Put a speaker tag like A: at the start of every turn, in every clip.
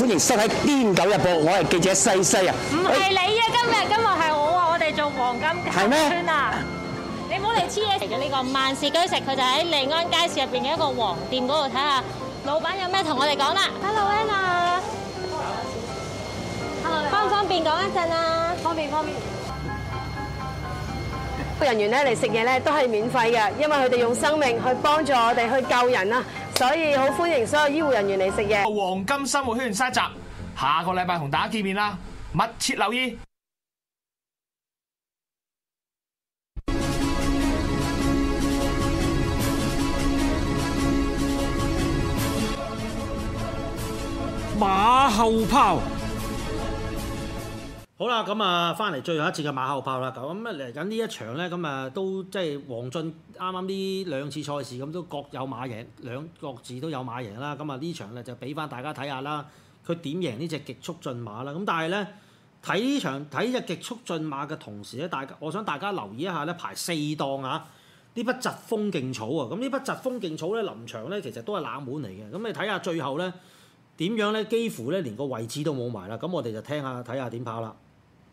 A: 歡迎收睇《癲狗日報》，我係記者西西啊。
B: 唔係你啊，今日係我啊，我哋做黃金
A: 係咩
B: 圈啊！你唔好嚟黐嘢嚟嘅呢個萬事居食，佢就喺利安街市入邊嘅一個黃店嗰度睇下，老闆有咩同我哋講啦。Hello Anna，方唔方便講一陣啊？方便。
C: 人員咧嚟食嘢咧都係免費嘅，因為佢哋用生命去幫助我哋去救人啊，所以好歡迎所有醫護人員嚟食嘢。
D: 黃金生活圈7集，下個禮拜同大家見面啦，密切留意。
E: 馬後炮。好啦，咁啊，翻嚟最後一節嘅馬後炮啦。咁嚟緊呢一場咧，咁啊都即係黃俊啱啱呢兩次賽事咁都各有馬贏，各自都有馬贏啦。咁啊呢場咧就俾翻大家睇下啦，佢點贏呢隻極速進馬啦。咁但係咧睇呢場睇隻極速進馬嘅同時咧，我想大家留意一下咧排4檔啊，呢匹疾風勁草啊。咁呢匹疾風勁草咧臨場咧其實都係冷門嚟嘅。咁你睇下最後咧點樣咧，幾乎咧連個位置都冇埋啦。咁我哋就睇下點跑啦。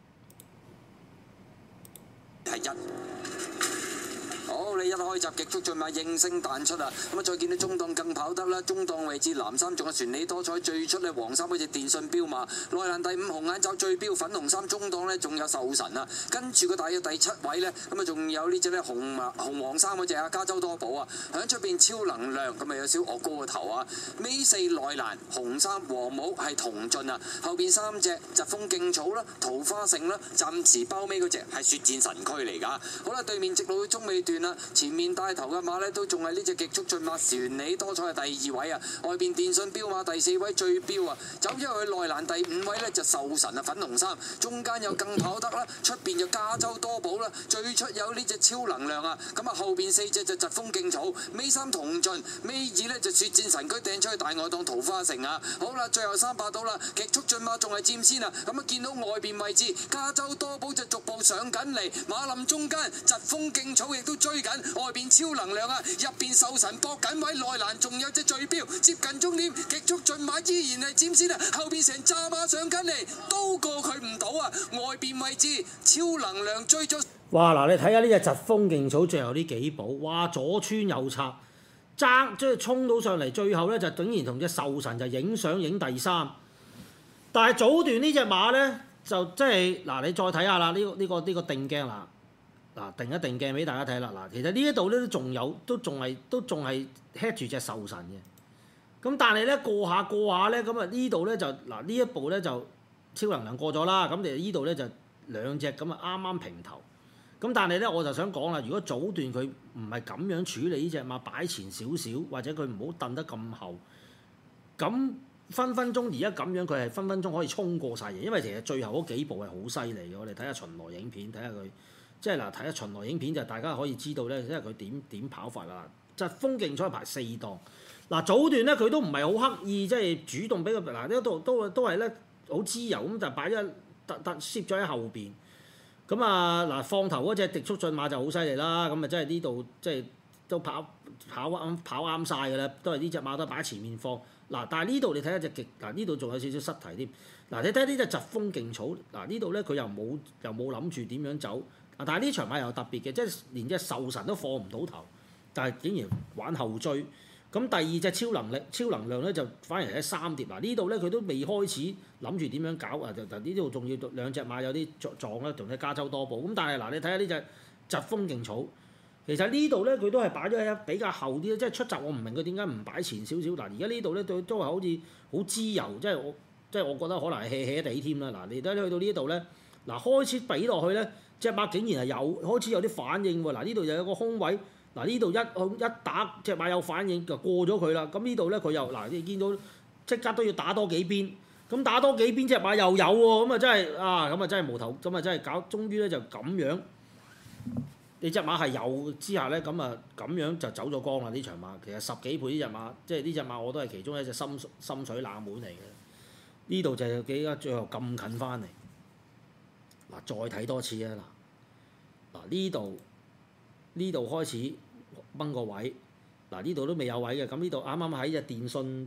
F: 係一，好，你一開閘極速進馬應聲彈出啊！咁啊，再見到中檔更跑得啦，中檔位置藍衫仲有船里多彩，最出咧黃衫嗰隻電信標馬，內欄第5紅眼罩最標粉紅衫，中檔咧仲有壽神啊，跟住個大約第7位咧，咁啊仲有呢隻咧紅黃衫嗰隻啊加州多寶啊，響出邊超能量，咁啊有少惡高個頭啊，尾4內欄紅衫黃帽係同進啊，後邊3隻疾風勁草啦、桃花盛啦，暫時包尾嗰隻係雪戰神區嚟㗎。好啦，對面直路中尾段啦，前面帶頭嘅馬咧都仲係呢隻極速進馬船里多彩係第2位啊，外邊電信標馬第4位最標啊，走咗去內欄第5位咧就壽神啊粉紅衫，中間有更跑得啦，出邊就加州多寶啦，最出有呢隻超能量啊，咁啊後邊4隻就疾風勁草，尾3同進，尾2咧就雪戰神區掟出去大外檔桃花城啊，好啦，最後3把到啦，極速進馬仲係佔先啊，咁啊見到外邊位置加州多寶就逐步上緊嚟，馬林中間疾風勁草亦都追緊，外邊超能量啊，入邊壽神搏緊位，內欄仲有隻最標接近終點，極速進馬依然係佔先啊，後邊成揸馬上緊嚟，都過佢唔到啊，外邊位置超能量追咗。
E: 哇！嗱，你睇下呢隻疾風勁草最後呢幾步，哇左穿右插，爭即係衝到上嚟，最後咧就竟然同隻壽神就影相影第3。但係早段呢隻馬咧就即係嗱，你再睇下啦，呢個定鏡啦。嗱，定一定鏡俾大家睇啦。嗱，其實呢一度咧都仲係 head 住隻壽神嘅。咁但係咧過下咧，咁啊呢度咧就嗱呢一步咧就超能量過咗啦。咁你呢度咧就兩隻咁啊啱啱平頭。咁但係咧我就想講啦，如果早段佢唔係咁樣處理呢隻馬，擺前少少，或者佢唔好蹬得咁後，咁分鐘而家咁樣佢係分鐘可以衝過晒嘢。因為其實最後嗰幾步係好犀利嘅。我哋睇下巡邏影片，睇下佢。即係嗱，睇下巡邏影片就大家可以知道咧，因為佢點跑法啦。疾風勁草排4檔，嗱早段咧佢都唔係好刻意，即係主動俾佢嗱呢度都係咧好自由咁就擺咗攝咗喺後邊。咁啊嗱放頭嗰隻極速進馬就好犀利啦，咁啊即係呢度即係都跑啱晒㗎啦，都係呢隻馬都擺喺前面放。嗱但係呢度你睇下隻極嗱呢度仲有少少失蹄添。嗱你睇下呢隻疾風勁草，嗱呢度咧佢又冇諗住點樣走。但係呢場馬又特別嘅，即係連隻壽神都放唔到頭，但係竟然玩後追。咁第二隻超能量咧就反而喺3碟。嗱呢度咧佢都未開始諗住點樣搞啊！就呢度仲要兩隻馬有啲撞啦，同隻加州多寶。咁但係嗱你睇下呢隻疾風勁草，其實呢度咧佢都係擺咗喺比較後啲，即係出閘我唔明佢點解唔擺前少少。嗱而家呢度咧都係好似好自由，即係我覺得可能係 hea 地添啦。嗱你睇去到呢度咧，嗱開始俾落去咧。隻馬竟然係開始有啲反應喎，嗱呢度又有個空位，嗱呢度一打隻馬有反應就過咗佢啦。咁呢度咧佢又嗱你見到即刻都要打多幾邊，咁打多幾邊隻馬又有喎，咁啊真係無頭，咁啊真係搞，終於咧就咁樣，你隻馬係有之下咧，咁啊咁樣就走咗光啦呢場馬。其實10幾倍呢隻馬，即係呢隻馬我都係其中一隻心水冷門嚟嘅。呢度就幾家最後咁近翻嚟。嗱，再睇多次啊！嗱呢度開始掹個位，嗱呢度都未有位嘅，咁呢度啱啱喺隻電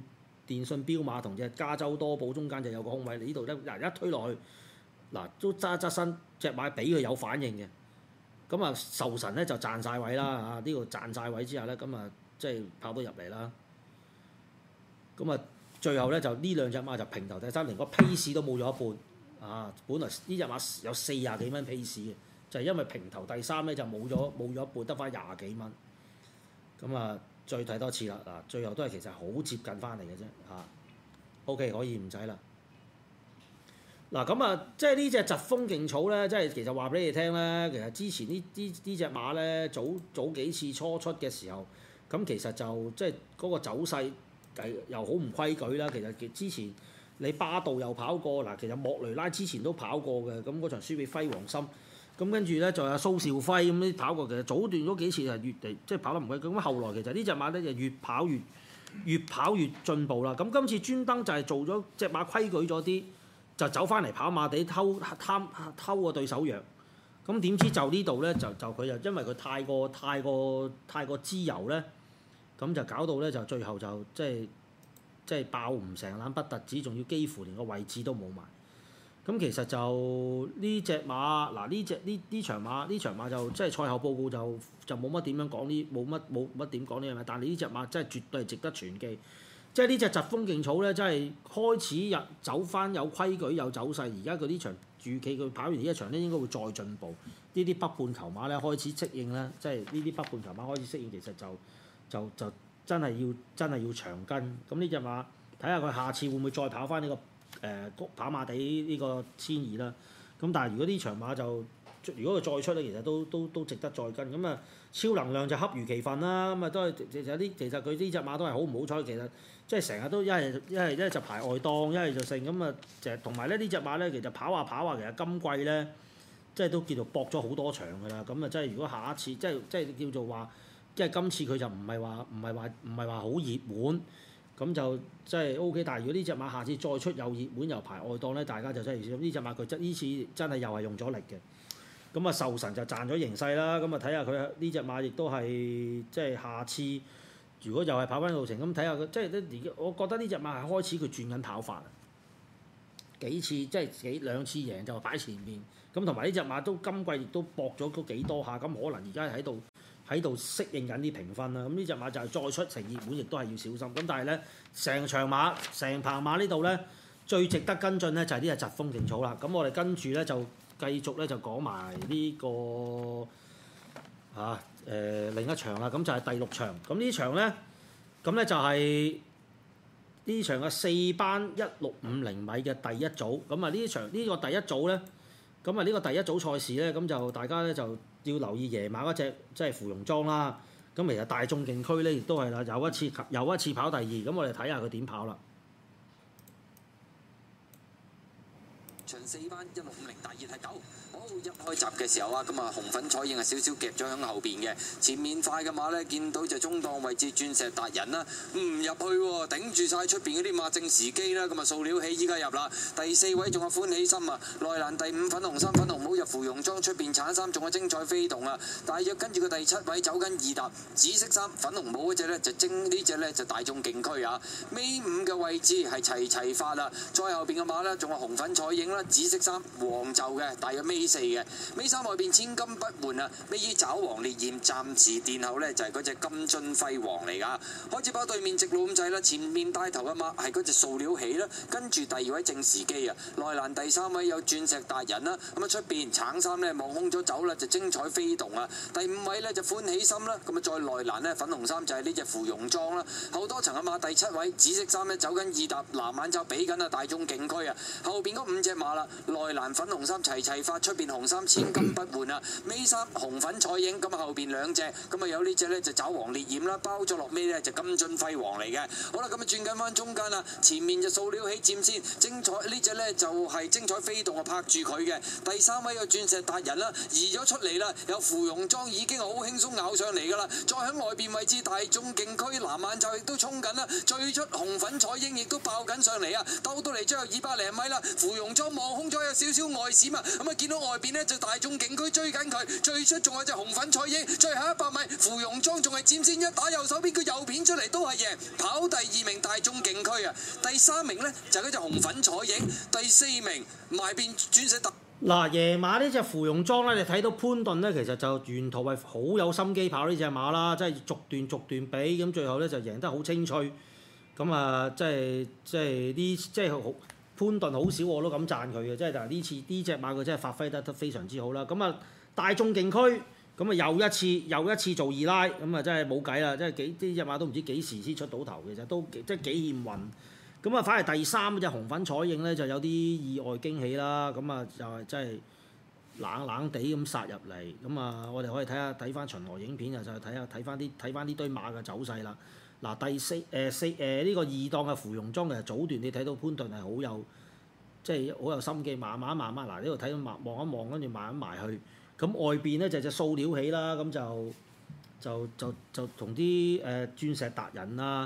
E: 電訊標馬同隻加州多寶中間就有個空位，呢度一推落去，嗱都側身隻馬俾佢有反應嘅，咁啊壽神咧就賺晒位啦嚇，呢個賺晒位之後咧，咁啊即係跑到入嚟啦，咁啊最後咧就呢兩隻馬就平頭第三，連個 pace 都冇咗一半啊！本來呢隻馬有40幾蚊 pace 嘅，就係因為平頭第三咧就冇咗一半，得翻20幾蚊，咁啊〜再睇多次啦，嗱，最後都係其實好接近翻嚟嘅啫嚇。OK， 可以唔使啦。嗱咁啊，即係呢隻疾風勁草咧，即係其實話俾你聽咧，其實之前呢隻馬咧，早幾次初出嘅時候，咁其實就即係嗰個走勢又好唔規矩啦。其實之前你巴道又跑過，嗱，其實莫雷拉之前都跑過嘅，咁嗰場輸俾輝煌森。咁跟住咧就有蘇兆輝咁啲跑過，其實早段嗰幾次係越嚟即係跑得唔規矩，咁後來其實呢隻馬咧就越跑越進步啦。咁今次專登就係做咗隻馬規矩咗啲，就走翻嚟跑馬地偷個對手弱。咁點知就呢度咧就佢就因為佢太過滋油咧，咁就搞到咧就最後就即係爆唔成攬不特止，仲要幾乎連個位置都冇埋。咁其實就呢隻馬嗱呢場馬就即係賽後報告就冇乜點樣講冇乜點講呢樣嘢，但係呢隻馬真係絕對係值得傳記。即係呢隻疾風勁草咧，真係開始走翻有規矩有走勢。而家佢呢場預期佢跑完呢一場咧，應該會再進步。呢啲北半球馬咧開始適應咧，即係呢啲北半球馬開始適應，其實就真係要長跟。咁呢隻馬睇下佢下次會唔會再跑翻呢個？跑馬地呢個1200啦，咁但係如果呢場馬如果佢再出咧，其實都值得再跟。咁啊超能量就恰如其分啦，咁啊都係其實佢呢隻馬都係好唔好彩，其實即係成日都一係就排外檔，一係就勝咁啊，就同埋咧呢隻馬咧其實跑下，其實今季咧即係都叫做搏咗好多場㗎啦。咁啊即係如果下一次即係叫做話，即係今次佢就唔係話好熱門。咁就即係 O.K.， 但係如果呢隻馬下次再出又熱門又排外檔咧，大家就真係小心。呢隻馬佢呢次真係又係用咗力嘅。咁啊壽神就賺咗形勢啦。咁啊睇下佢呢隻馬亦都係即係下次如果又係跑翻路程，咁睇下佢即係我覺得呢隻馬係開始佢轉緊跑法。幾次即係兩次贏就擺前面。咁同埋呢隻馬都今季亦都搏咗都幾多下，咁可能而家喺度適應緊啲評分啦，咁呢隻馬就係再出成熱門，亦都係要小心。咁但係咧，成棚馬呢度咧，最值得跟進咧就係呢隻疾風勁草啦。咁我哋跟住咧就繼續咧就講埋呢個另一場啦。咁就係第6場。咁呢場咧，咁咧就係呢場嘅4班1650米嘅第一組。咁啊呢場呢個第一組咧，咁啊呢個第一組賽事咧，咁就大家咧就要留意爺馬嗰隻即係芙蓉裝啦，咁其實大眾競區咧亦都係啦，有一次跑第2，咁我哋睇下佢點跑啦。
F: 場4班1650大熱係9。好，一開閘嘅時候啊，咁啊紅粉彩影係少少夾咗響後邊嘅，前面快嘅馬咧見到就中檔位置鑽石達人啦，唔入去喎，頂住晒出邊嗰啲馬正時機啦，咁啊數料起依家入啦，第4位仲有歡喜心啊，內欄第5粉紅衫粉紅帽入芙蓉裝，出邊橙衫仲有精彩飛動啊，大約跟住個第7位走緊2踏紫色衫粉紅帽嗰隻咧就呢隻咧就大眾競區啊，尾5嘅位置係齊發啦，再後邊嘅馬咧仲有紅粉彩影啦，紫色衫黃袖嘅大約尾4嘅，尾3外邊千金不換啊，尾二爪黃烈焰暫時殿後呢就係嗰隻金樽輝煌嚟噶，開始跑對面直路咁滯啦，前面帶頭嘅馬係嗰隻塑料起啦，跟住第2位正時機啊，內欄第3位有鑽石達人啦，咁啊出邊橙衫呢望空咗走啦，就精彩飛動啊，第5位呢就歡喜心啦，咁啊再內欄呢粉紅衫就係呢隻芙蓉裝啦，後多層嘅馬第7位紫色衫呢走緊2踏藍眼罩比緊啊大眾競區啊，後邊嗰5隻馬啦，內欄粉紅衫齊發，出邊紅衫千金不換啊，尾3紅粉彩影，咁啊後邊2隻，咁啊有呢隻呢就爪黃烈焰啦，包咗落尾呢就金樽輝煌嚟嘅，好啦咁啊轉緊翻中間啦，前面就塑料起佔先，精彩呢隻呢就係精彩飛動啊拍住佢嘅，第3位有鑽石達人啦，移咗出嚟啦，有芙蓉裝已經好輕鬆咬上嚟噶啦，再喺外邊位置大眾競區藍眼罩亦都衝緊啦，最出紅粉彩影亦都爆緊上嚟啊，兜到嚟最後200零米啦，芙蓉裝望空咗有少少外閃啊，咁啊見到外邊呢就大眾警區追緊佢，最出仲有隻紅粉彩英，最後100米芙蓉莊仲係佔先，一打右手邊佢右片出嚟都係贏，跑第2名大眾警區啊，第3名呢就係嗰隻紅粉彩英，第4名埋邊鑽石特。
E: 嗱，夜馬呢隻芙蓉莊咧，你睇到潘頓咧，其實就沿途係好有心機跑呢隻馬啦，即係逐段比，咁最後咧就贏得好清脆。咁啊，即係好潘頓好少我都咁讚佢嘅，即係但係呢次呢隻馬佢真係發揮得非常之好啦。咁啊，大眾競區咁啊又一次做二拉，咁啊真係冇計啦，即係呢隻馬都唔知幾時先出到頭嘅，其實都即係幾欠運。咁啊，反而第3嗰隻紅粉彩影咧就有啲意外驚喜啦。咁啊，又係真係冷地咁殺入嚟。咁啊，我哋可以睇翻巡邏影片啊，就睇翻呢堆馬嘅走勢啦。嗱，呢個2檔嘅芙蓉莊嘅早段，你睇到潘頓係好有心機，慢慢嗱呢度睇到望一望，跟住慢慢埋去。咁外邊咧就隻掃料起啦，咁就同啲鑽石達人啊。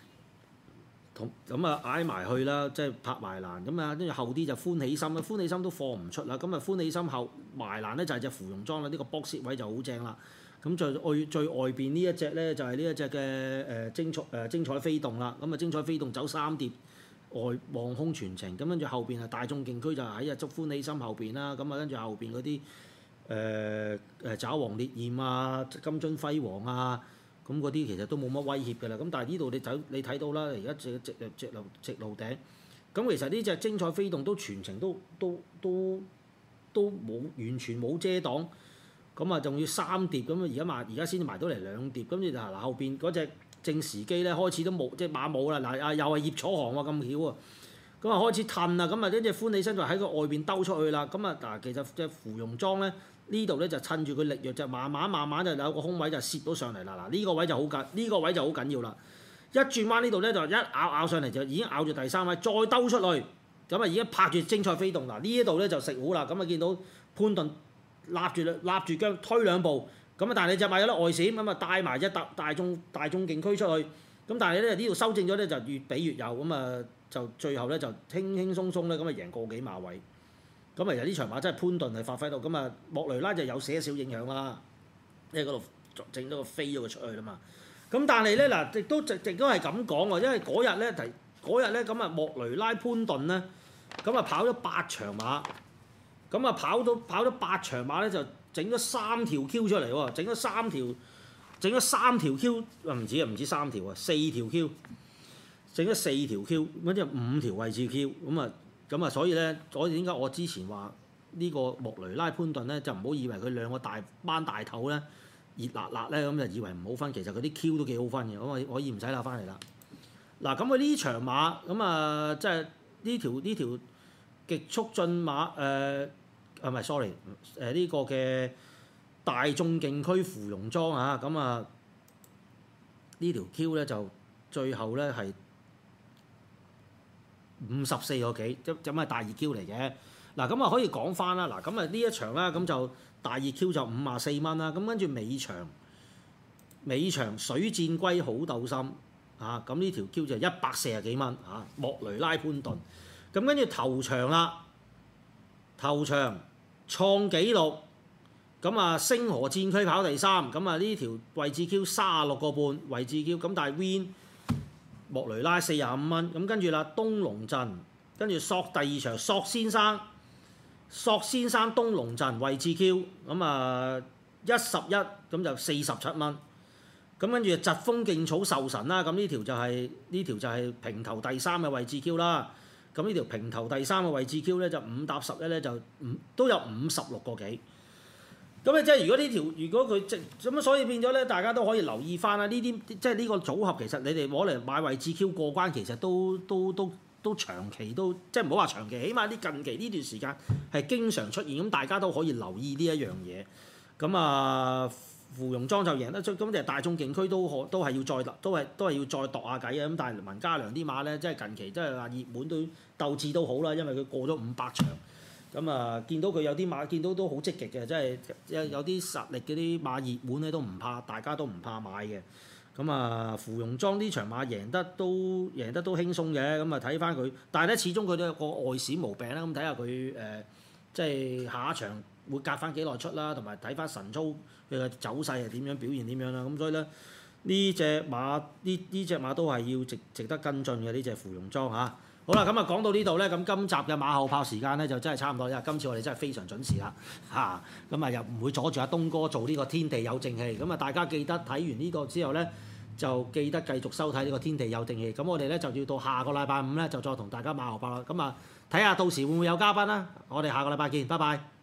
E: 咁啊挨埋去啦，即係拍埋欄咁啊，跟住後啲就歡喜心啦，歡喜心都放唔出啦，咁啊歡喜心後埋欄咧就係隻芙蓉莊啦，呢個 box 位就好正啦。咁最外邊呢一隻咧就係呢一隻嘅精彩飛動啦，咁啊精彩飛動走3碟外望空全程，咁跟住後邊係大眾競區就喺啊祝歡喜心後邊啦，咁啊跟住後邊嗰啲爪王烈焰啊、金樽輝煌啊。咁嗰啲其實都冇乜威脅㗎啦，咁但係呢度你睇到啦，而家直路頂，咁其實呢隻精彩飛動都全程都冇完全冇遮擋，咁啊仲要3碟，咁啊而家先至埋到嚟2碟，跟住就嗱後邊嗰隻正時機咧開始都冇，即係馬冇啦，嗱又係葉楚航喎咁巧啊，咁啊開始褪啦，咁啊跟住歡喜身就喺個外邊兜出去啦，咁啊嗱其實隻芙蓉莊咧。呢度咧就趁住佢力弱就慢慢就有個空位就攝到上嚟啦，嗱、這、呢個位就好緊，呢、這個位就好緊要啦。一轉彎呢度咧就一咬上嚟就已經咬住第3位，再兜出去，咁啊已經拍住精彩飛動，嗱呢一度咧就食糊啦，咁啊見到潘頓立住腳推2步，咁啊但係你隻馬有得外閃，咁啊帶埋一笪大眾競區出去，咁但係咧呢度修正咗咧就越比越有，咁啊就最後咧就輕輕鬆鬆咧咁啊贏個幾馬位。咁啊，其實呢場馬真係潘頓係發揮到，咁啊莫雷拉就有些少影響啦，因為嗰度整咗個飛咗佢出去啦嘛。咁但係咧嗱，亦都係咁講喎，因為嗰日咧咁啊莫雷拉潘頓咧，咁啊跑咗8場馬，咁啊跑咗8場馬咧就整咗3條 Q 出嚟喎，整咗3條 Q， 唔止3條啊，4條 Q， 整咗4條 Q， 咁即係5條位置 Q， 咁啊，所以咧，點解我之前話呢個莫雷拉潘頓咧，就唔好以為佢2個大班大頭咧熱辣辣咧，咁就以為唔好分，其實佢啲 Q 都幾好分嘅，咁啊可以唔使喇翻嚟啦。嗱，咁佢呢場馬咁啊，即係呢條極速進馬唔係 sorry， 呢個嘅大眾競區芙蓉莊啊，咁啊呢條 Q 咧就最後咧係54個幾，咁係大熱 Q 嚟嘅。嗱咁啊可以講翻啦，嗱咁啊呢一場啦，咁就大熱 Q 就54蚊啦，咁跟住尾場水箭龜好鬥心啊，咁呢條 Q 就140幾蚊啊，莫雷拉潘頓，咁跟住頭場創紀錄，咁啊星河戰區跑第3，咁啊呢條位置 Q 36個半位置 Q，咁但係 Win。莫雷拉45蚊，咁跟住啦，東龍鎮，跟住索第2場索先生東龍鎮位置 Q， 咁啊11，咁就47蚊，咁跟住疾風勁草壽神啦，咁呢條就係平頭第3嘅位置 Q 啦，咁呢條平頭第3嘅位置 Q咧就5搭11咧就都有56個幾。咁咧即係如果佢咁所以變咗咧，大家都可以留意翻啦。呢啲即係呢個組合，其實你哋攞嚟買位置 Q 過關，其實都長期都即係唔好話長期，起碼啲近期呢段時間係經常出現，咁大家都可以留意呢一樣嘢。咁啊，芙蓉莊就贏得出，咁就大眾競區都係要再度下計啊。咁但係文家良啲馬咧，即係近期即係話熱門都鬥志都好啦，因為佢過咗500場。咁啊，見到佢有啲馬，見到都好積極嘅，即係有啲實力嗰啲馬熱門咧都唔怕，大家都唔怕買嘅。咁啊，芙蓉莊呢場馬贏得都輕鬆嘅，咁啊睇翻佢，但係咧始終佢都有個外閃毛病啦，咁睇下佢即係下一場會隔翻幾耐出啦，同埋睇翻神操佢嘅走勢係點樣表現點樣啦。咁所以咧呢隻馬都係要值得跟進嘅呢隻芙蓉裝嚇。好啦，咁啊講到呢度咧，咁今集嘅馬後炮時間咧就真係差唔多啦。今次我哋真係非常準時啦嚇，咁啊又唔會阻住阿東哥做呢個天地有正氣。咁啊大家記得睇完呢個之後咧，就記得繼續收睇呢個天地有正氣。咁我哋咧就要到下個禮拜五咧就再同大家馬後炮啦。咁啊睇下到時會唔會有嘉賓啦。我哋下個禮拜見，拜拜。